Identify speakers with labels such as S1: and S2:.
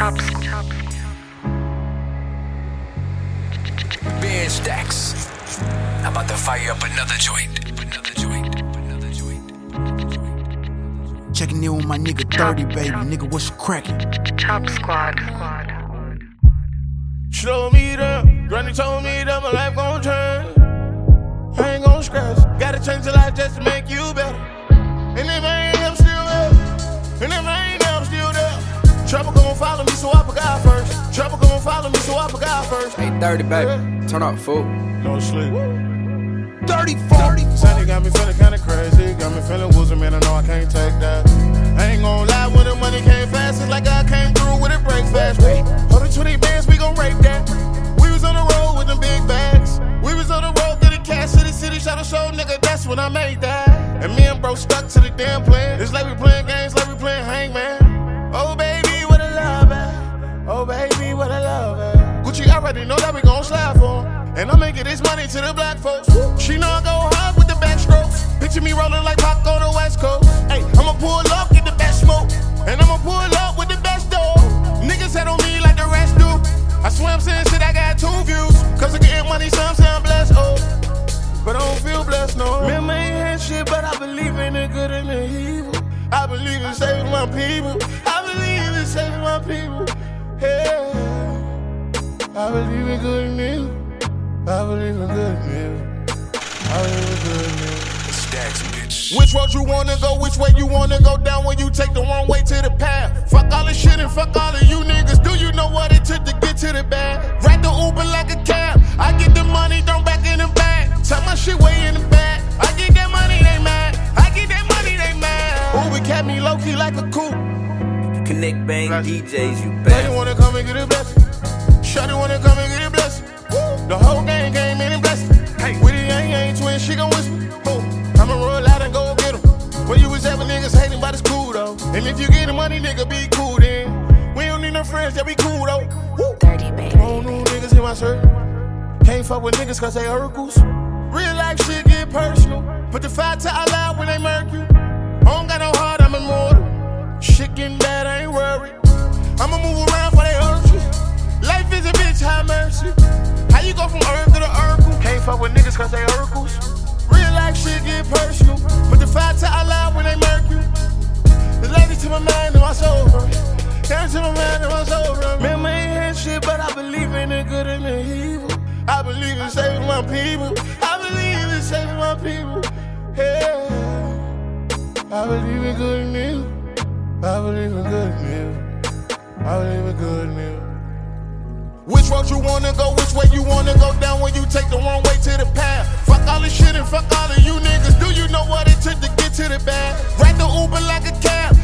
S1: Ben Stacks. I'm about to fire up another joint.
S2: Checking in with my nigga 30, baby. Nigga, what's cracking?
S3: Chop Squad.
S4: She told me that, Granny told me that my life gon' change. I ain't gon' scratch. Gotta change your life just to make you better. And if I ain't, I'm still there. And if I ain't, I'm still there. Trouble gon' follow me, so I put God first. Trouble gon' follow me, so I put God first.
S5: Hey, 30, baby. Turn up, fool.
S4: No sleep.
S2: 30, 40.
S4: Sunny got me feeling kinda crazy. Got me feeling woozy, man. I know I can't take that. I ain't gon' lie, when the money came fast, it's like I came through with it break fast. Hold the 20 bands, we gon' rape that. We was on the road with them big bags. We was on the road getting cash, city, shot a show, nigga. That's when I made that. And me and bro stuck to the damn plan. It's like we playing games, like we playing hangman. Oh baby, what a love at. Oh baby, what a love at. Gucci already know that we gon' slide for him. And I'm making this money to the black folks. She know I go hard with the backstrokes. Picture me rolling like Pac on the West Coast. Hey, I'ma pull up, get the best smoke. And I'ma pull up with the best dough. Niggas head on me like the rest do. I swear I'm saying shit, I got 2 views. Cause I getting money, some say I'm blessed, oh. But I don't feel blessed, no. Man, I ain't had shit, but I believe in the good and the evil. I believe in saving my people. I believe in saving my people. Yeah. I believe in good and evil. I believe in good news. I believe in good news.
S1: Stacks, bitch.
S4: Which road you wanna go? Which way you wanna go down when you take the wrong way to the path? Fuck all this shit and fuck all of you niggas. Do you know what it took to get to the bag? Ride the Uber like a cab. I get the money, throw back in the bag. Tuck my shit way in the back. I get that money, they mad. I get that money, they mad. Uber kept me low key like a coupe.
S5: Connect Bang DJs, you
S4: Shawty
S5: bet.
S4: wanna come and get a blessing. Shawty wanna come and get a blessing. The whole gang came in and blessed. Hey, with the yang twin, she gon' whisper. Oh, I'ma roll out and go get 'em. When you was having niggas hating, but it's cool though. And if you get the money, nigga, be cool then. We don't need no friends, that be cool though. Woo.
S3: 30, baby.
S4: All new niggas in my shirt. Can't fuck with niggas cause they Urkels. Real life shit get personal. Put the fire to our loud when they murk you. I don't got no heart, I'm immortal. Shit getting bad, I ain't worried. I'ma move around for they hurt you. Life is a bitch, have mercy. How you go from Earth to the Urkel? Can't fuck with niggas cause they Urkels. Real life shit get personal. Put the fire to our loud when they murk you. The lady to my mind and my soul. Down to my mind and my soul. Man, I ain't had shit, but I believe in the good and the evil. I believe in saving my people. I believe in saving my people. Yeah. I believe in good and evil. I believe in good and evil. I believe in good and evil. Which road you wanna go, which way you wanna go down when you take the wrong way to the path? Fuck all this shit and fuck all of you niggas. Do you know what it took to get to the bag? Ride the Uber like a cab.